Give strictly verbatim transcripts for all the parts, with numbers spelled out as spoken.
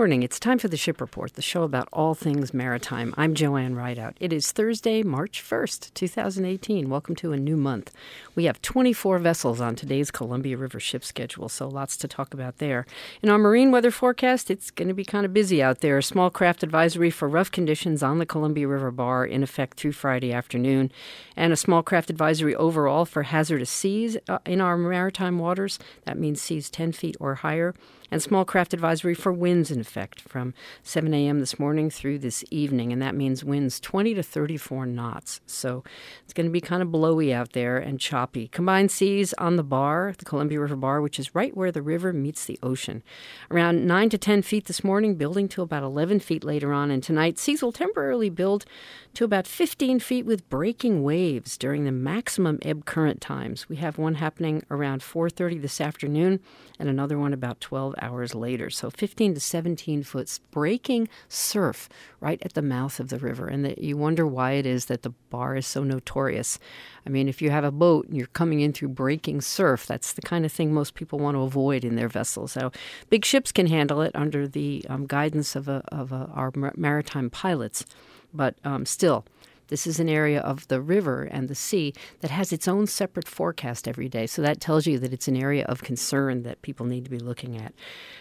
morning. It's time for the Ship Report, the show about all things maritime. I'm Joanne Rideout. It is Thursday, March first, twenty eighteen. Welcome to a new month. We have twenty-four vessels on today's Columbia River ship schedule, so lots to talk about there. In our marine weather forecast, it's going to be kind of busy out there. A small craft advisory for rough conditions on the Columbia River Bar in effect through Friday afternoon, and a small craft advisory overall for hazardous seas uh, in our maritime waters. That means seas ten feet or higher. And small craft advisory for winds in effect from seven a.m. this morning through this evening, and that means winds twenty to thirty-four knots. So it's going to be kind of blowy out there and choppy. Combined seas on the bar, the Columbia River Bar, which is right where the river meets the ocean. Around nine to ten feet this morning, building to about eleven feet later on. And tonight, seas will temporarily build to about fifteen feet with breaking waves during the maximum ebb current times. We have one happening around four thirty this afternoon and another one about twelve hours later. So fifteen to seventeen foot breaking surf right at the mouth of the river. And that you wonder why it is that the bar is so notorious. I mean, if you have a boat and you're coming in through breaking surf, that's the kind of thing most people want to avoid in their vessels. So big ships can handle it under the um, guidance of, a, of a, our maritime pilots. But um, still, this is an area of the river and the sea that has its own separate forecast every day. So that tells you that it's an area of concern that people need to be looking at.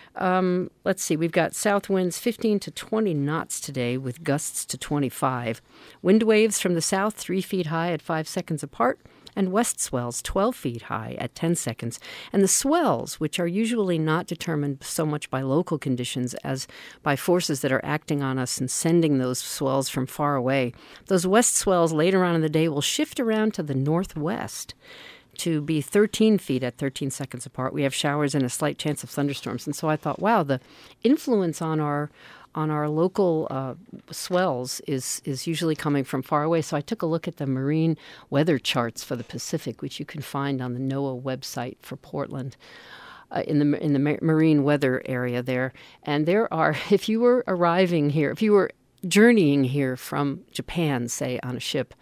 Um, let's see. We've got south winds fifteen to twenty knots today with gusts to twenty-five. Wind waves from the south three feet high at five seconds apart. And west swells twelve feet high at ten seconds. And the swells, which are usually not determined so much by local conditions as by forces that are acting on us and sending those swells from far away, those west swells later on in the day will shift around to the northwest to be thirteen feet at thirteen seconds apart. We have showers and a slight chance of thunderstorms. And so I thought, wow, the influence on our on our local uh, swells is is usually coming from far away. So I took a look at the marine weather charts for the Pacific, which you can find on the NOAA website for Portland, uh, in the in the ma- marine weather area there. And there are, if you were arriving here, if you were journeying here from Japan, say, on a ship,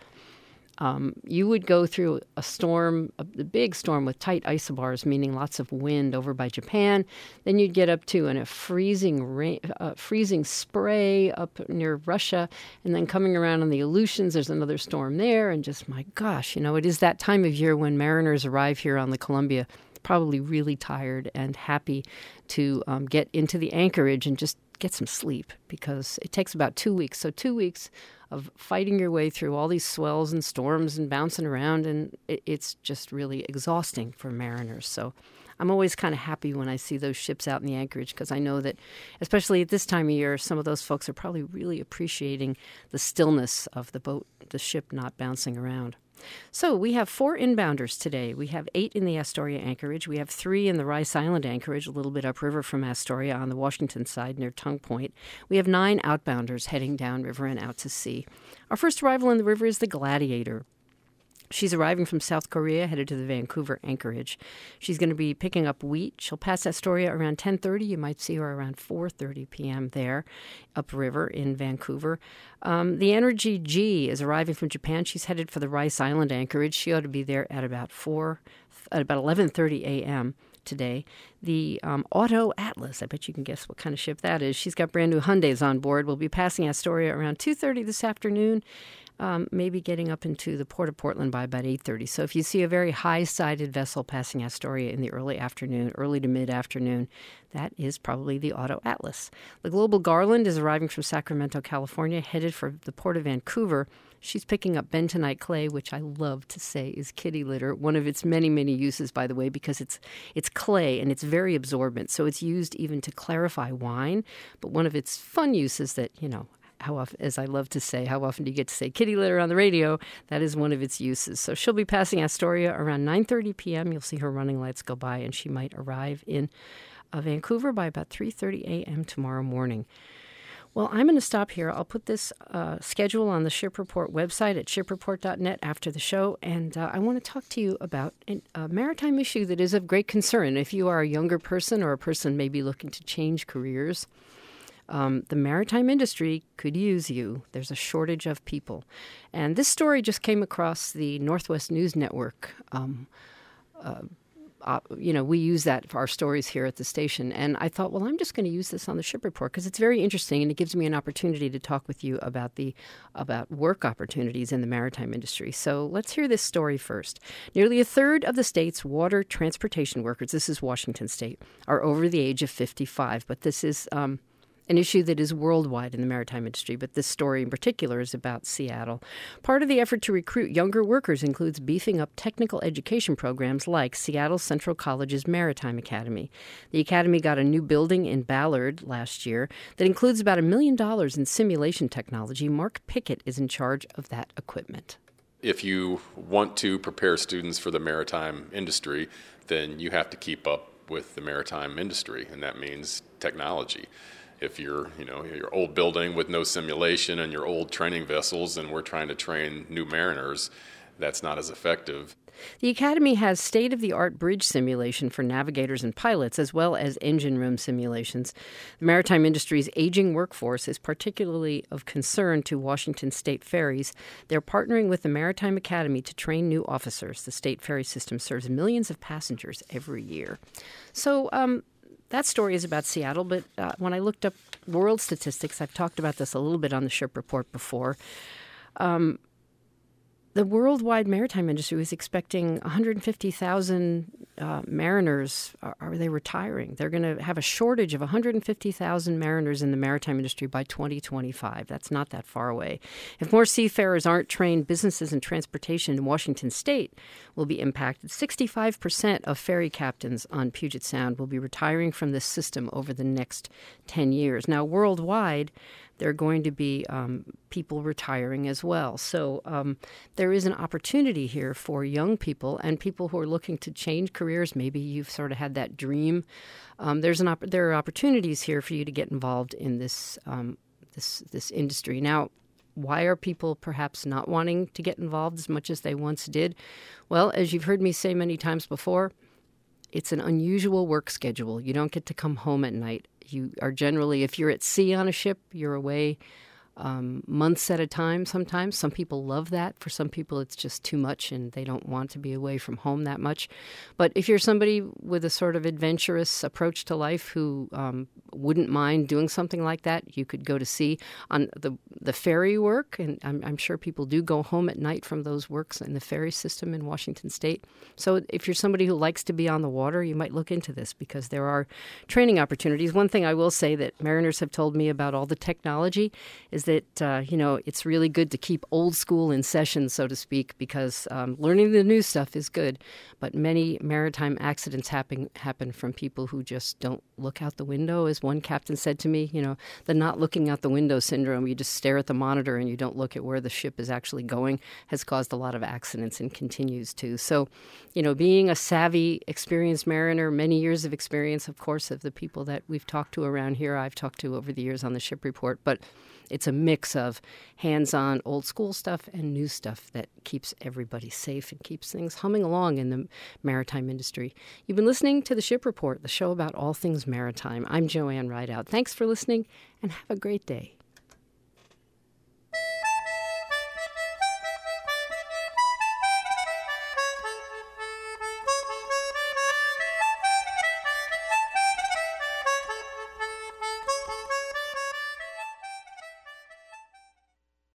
Um, you would go through a storm, a, a big storm with tight isobars, meaning lots of wind over by Japan. Then you'd get up to an, a freezing rain, uh, freezing spray up near Russia, and then coming around on the Aleutians, there's another storm there. And just, my gosh, you know, it is that time of year when mariners arrive here on the Columbia, probably really tired and happy to um, get into the anchorage and just get some sleep, because it takes about two weeks. So two weeks of fighting your way through all these swells and storms and bouncing around, and it, it's just really exhausting for mariners. So I'm always kind of happy when I see those ships out in the anchorage, because I know that, especially at this time of year, some of those folks are probably really appreciating the stillness of the boat, the ship not bouncing around. So we have four inbounders today. We have eight in the Astoria anchorage. We have three in the Rice Island anchorage, a little bit upriver from Astoria on the Washington side near Tongue Point. We have nine outbounders heading downriver and out to sea. Our first arrival in the river is the Gladiator. She's arriving from South Korea, headed to the Vancouver anchorage. She's going to be picking up wheat. She'll pass Astoria around ten thirty. You might see her around four thirty p.m. there, upriver in Vancouver. Um, the Energy G is arriving from Japan. She's headed for the Rice Island anchorage. She ought to be there at about four, at about eleven thirty a.m. today. The um, Auto Atlas, I bet you can guess what kind of ship that is. She's got brand new Hyundais on board. We'll be passing Astoria around two thirty this afternoon. Um, maybe getting up into the Port of Portland by about eight thirty. So if you see a very high-sided vessel passing Astoria in the early afternoon, early to mid-afternoon, that is probably the Auto Atlas. The Global Garland is arriving from Sacramento, California, headed for the Port of Vancouver. She's picking up bentonite clay, which I love to say is kitty litter. One of its many, many uses, by the way, because it's it's clay and it's very absorbent. So it's used even to clarify wine. But one of its fun uses that, you know, how often, as I love to say, how often do you get to say kitty litter on the radio? That is one of its uses. So she'll be passing Astoria around nine thirty p.m. You'll see her running lights go by, and she might arrive in uh, Vancouver by about three thirty a.m. tomorrow morning. Well, I'm going to stop here. I'll put this uh, schedule on the Ship Report website at ship report dot net after the show, and uh, I want to talk to you about an, a maritime issue that is of great concern. If you are a younger person or a person maybe looking to change careers, Um, the maritime industry could use you. There's a shortage of people. And this story just came across the Northwest News Network um, uh, Uh, you know, we use that for our stories here at the station. And I thought, well, I'm just going to use this on the Ship Report because it's very interesting and it gives me an opportunity to talk with you about the about work opportunities in the maritime industry. So let's hear this story first. Nearly a third of the state's water transportation workers, this is Washington State, are over the age of fifty-five. But this is um, an issue that is worldwide in the maritime industry, but this story in particular is about Seattle. Part of the effort to recruit younger workers includes beefing up technical education programs like Seattle Central College's Maritime Academy. The academy got a new building in Ballard last year that includes about a million dollars in simulation technology. Mark Pickett is in charge of that equipment. If you want to prepare students for the maritime industry, then you have to keep up with the maritime industry, and that means technology. If you're, you know, your old building with no simulation and your old training vessels and we're trying to train new mariners, that's not as effective. The Academy has state-of-the-art bridge simulation for navigators and pilots, as well as engine room simulations. The maritime industry's aging workforce is particularly of concern to Washington State Ferries. They're partnering with the Maritime Academy to train new officers. The state ferry system serves millions of passengers every year. So, um... that story is about Seattle, but uh, when I looked up world statistics, I've talked about this a little bit on the Ship Report before, um, the worldwide maritime industry was expecting one hundred fifty thousand uh, mariners. Are, are they retiring? They're going to have a shortage of one hundred fifty thousand mariners in the maritime industry by twenty twenty-five. That's not that far away. If more seafarers aren't trained, businesses and transportation in Washington State will be impacted. sixty-five percent of ferry captains on Puget Sound will be retiring from this system over the next ten years. Now, worldwide, there are going to be um, people retiring as well. So um, there is an opportunity here for young people and people who are looking to change careers. Maybe you've sort of had that dream. Um, there's an op- there are opportunities here for you to get involved in this um, this this industry. Now, why are people perhaps not wanting to get involved as much as they once did? Well, as you've heard me say many times before, it's an unusual work schedule. You don't get to come home at night. You are generally, if you're at sea on a ship, you're away um, months at a time sometimes. Some people love that. For some people, it's just too much and they don't want to be away from home that much. But if you're somebody with a sort of adventurous approach to life who um, wouldn't mind doing something like that, you could go to sea on the the ferry work. And I'm, I'm sure people do go home at night from those works in the ferry system in Washington State. So if you're somebody who likes to be on the water, you might look into this because there are training opportunities. One thing I will say that mariners have told me about all the technology is that, uh, you know, it's really good to keep old school in session, so to speak, because um, learning the new stuff is good. But many maritime accidents happen, happen from people who just don't look out the window. As one captain said to me, you know, the not looking out the window syndrome, you just stare at the monitor and you don't look at where the ship is actually going, has caused a lot of accidents and continues to. So, you know, being a savvy, experienced mariner, many years of experience, of course, of the people that we've talked to around here, I've talked to over the years on the Ship Report, but it's a mix of hands-on old school stuff and new stuff that keeps everybody safe and keeps things humming along in the maritime industry. You've been listening to the Ship Report, the show about all things maritime. I'm Joanne Rideout. Thanks for listening and have a great day.